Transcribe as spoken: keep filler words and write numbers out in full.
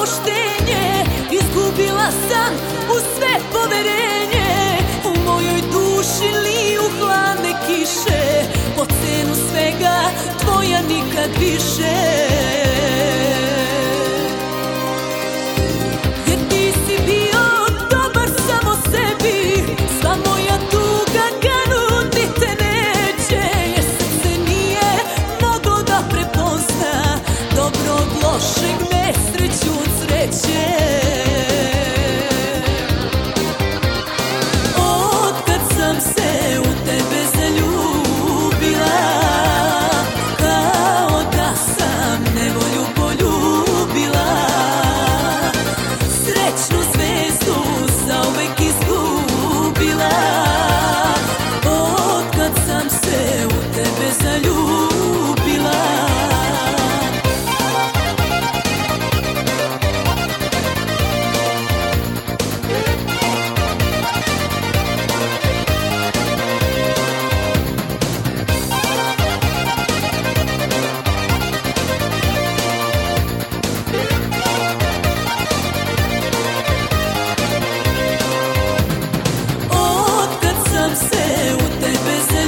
poštenje, izgubila sam u sve poverenje. U mojoj duši liju hladne kiše, po cenu svega tvoja nikad više. Jer ti si bio dobar samo sebi, sva moja tuga ganuti te neće. Jer srce nije moglo da prepozna dobro od lošeg, nesreću od sreće. Otkad sam se u tebe zaljubila, kao da sam nevolju poljubila. Srećnu zvezdu zauvek izgubila. Otkad sam se u tebe zaljubila. Otkad sam se u tebe zaljubila.